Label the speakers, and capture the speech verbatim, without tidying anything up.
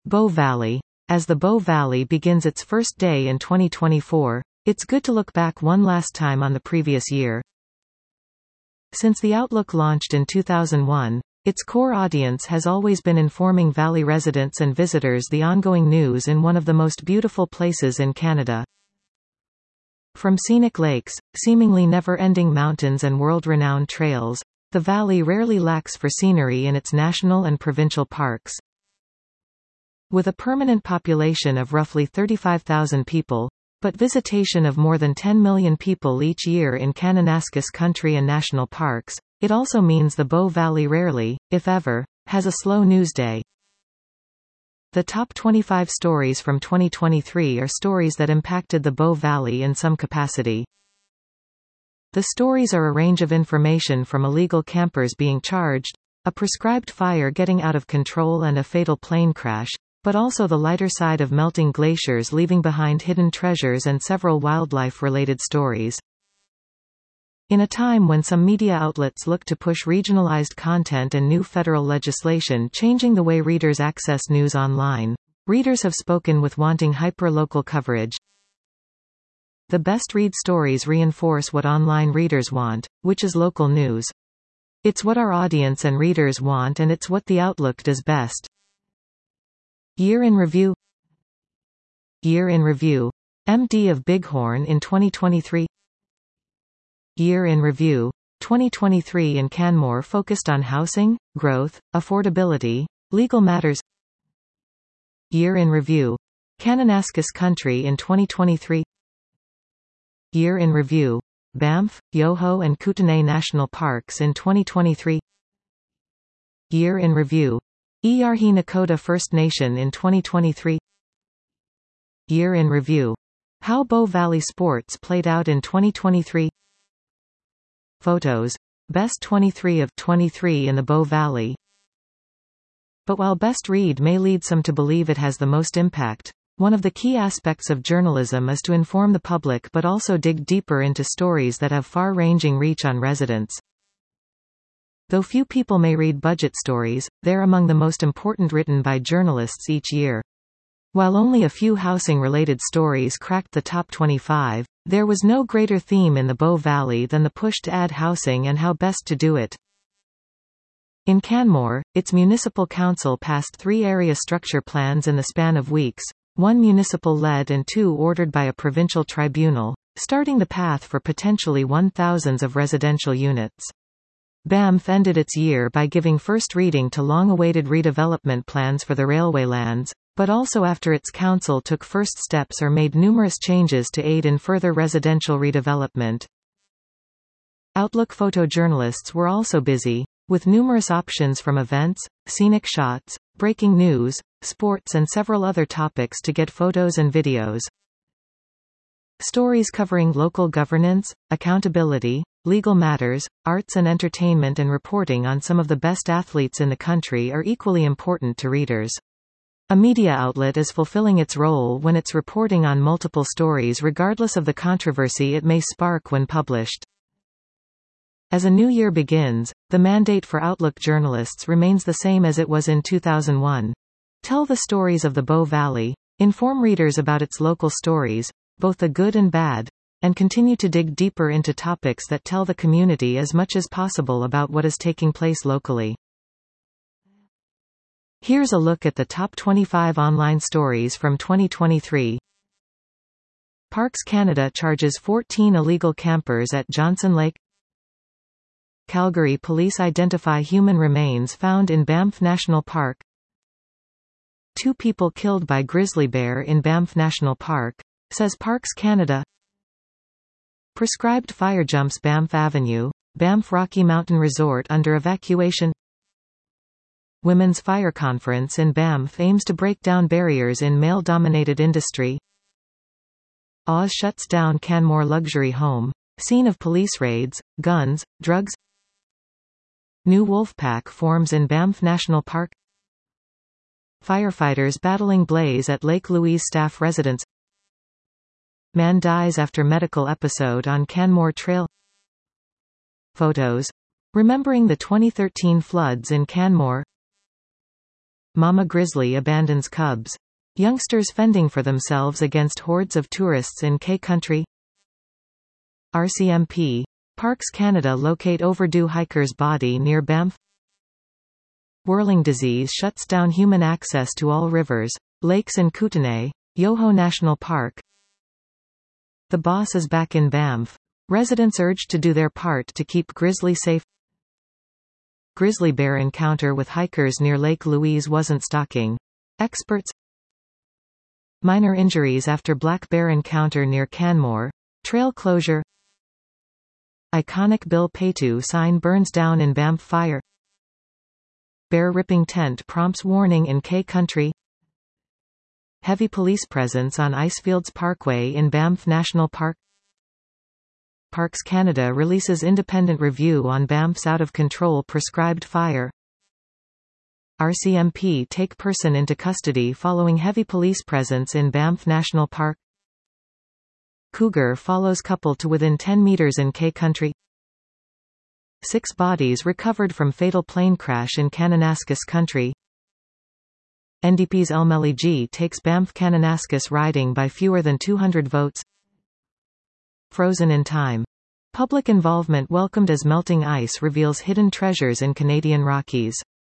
Speaker 1: Bow Valley. As the Bow Valley begins its first day in twenty twenty-four, it's good to look back one last time on the previous year. Since the Outlook launched in two thousand one, its core audience has always been informing Valley residents and visitors the ongoing news in one of the most beautiful places in Canada. From scenic lakes, seemingly never-ending mountains and world-renowned trails, the Valley rarely lacks for scenery in its national and provincial parks. With a permanent population of roughly thirty-five thousand people, but visitation of more than ten million people each year in Kananaskis Country and National Parks, it also means the Bow Valley rarely, if ever, has a slow news day. The top twenty-five stories from twenty twenty-three are stories that impacted the Bow Valley in some capacity. The stories are a range of information from illegal campers being charged, a prescribed fire getting out of control and a fatal plane crash, but also the lighter side of melting glaciers leaving behind hidden treasures and several wildlife-related stories. In a time when some media outlets look to push regionalized content and new federal legislation changing the way readers access news online, readers have spoken with wanting hyper-local coverage. The best read stories reinforce what online readers want, which is local news. It's what our audience and readers want, and it's what the Outlook does best. Year in Review. Year in Review. M D of Bighorn in twenty twenty-three. Year in Review. twenty twenty-three in Canmore focused on housing, growth, affordability, legal matters. Year in Review. Kananaskis Country in twenty twenty-three. Year in Review. Banff, Yoho and Kootenay National Parks in twenty twenty-three. Year in Review. Eeyarhee Nakota First Nation in twenty twenty-three. Year in Review. How Bow Valley Sports played out in twenty twenty-three. Photos. Best twenty-three of twenty-three in the Bow Valley. But while Best Read may lead some to believe it has the most impact, one of the key aspects of journalism is to inform the public but also dig deeper into stories that have far-ranging reach on residents. Though few people may read budget stories, they're among the most important written by journalists each year. While only a few housing-related stories cracked the top twenty-five, there was no greater theme in the Bow Valley than the push to add housing and how best to do it. In Canmore, its municipal council passed three area structure plans in the span of weeks, one municipal-led and two ordered by a provincial tribunal, starting the path for potentially one thousand of residential units. Banff ended its year by giving first reading to long-awaited redevelopment plans for the railway lands, but also after its council took first steps or made numerous changes to aid in further residential redevelopment. Outlook photojournalists were also busy, with numerous options from events, scenic shots, breaking news, sports and several other topics to get photos and videos. Stories covering local governance, accountability, legal matters, arts and entertainment and reporting on some of the best athletes in the country are equally important to readers. A media outlet is fulfilling its role when it's reporting on multiple stories regardless of the controversy it may spark when published. As a new year begins, the mandate for Outlook journalists remains the same as it was in two thousand one. Tell the stories of the Bow Valley, inform readers about its local stories, both the good and bad, and continue to dig deeper into topics that tell the community as much as possible about what is taking place locally. Here's a look at the top twenty-five online stories from twenty twenty-three. Parks Canada charges fourteen illegal campers at Johnson Lake. Calgary police identify human remains found in Banff National Park. Two people killed by grizzly bear in Banff National Park, says Parks Canada. Prescribed fire jumps Banff Avenue, Banff Rocky Mountain Resort under evacuation. Women's Fire Conference in Banff aims to break down barriers in male-dominated industry. Oz shuts down Canmore luxury home, scene of police raids, guns, drugs. New wolfpack forms in Banff National Park. Firefighters battling blaze at Lake Louise staff residence. Man dies after medical episode on Canmore Trail. Photos. Remembering the twenty thirteen floods in Canmore. Mama grizzly abandons cubs. Youngsters fending for themselves against hordes of tourists in K Country. R C M P. Parks Canada locate overdue hiker's body near Banff. Whirling disease shuts down human access to all rivers, lakes in Kootenay, Yoho National Park. The boss is back in Banff. Residents urged to do their part to keep grizzly safe. Grizzly bear encounter with hikers near Lake Louise wasn't stalking. Experts. Minor injuries after black bear encounter near Canmore. Trail closure. Iconic Bill Paytu sign burns down in Banff fire. Bear ripping tent prompts warning in K Country. Heavy police presence on Icefields Parkway in Banff National Park. Parks Canada releases independent review on Banff's out-of-control prescribed fire. R C M P take person into custody following heavy police presence in Banff National Park. Cougar follows couple to within ten meters in K Country. Six bodies recovered from fatal plane crash in Kananaskis Country. N D P's Elmeli G takes Banff Kananaskis riding by fewer than two hundred votes. Frozen in time. Public involvement welcomed as melting ice reveals hidden treasures in Canadian Rockies.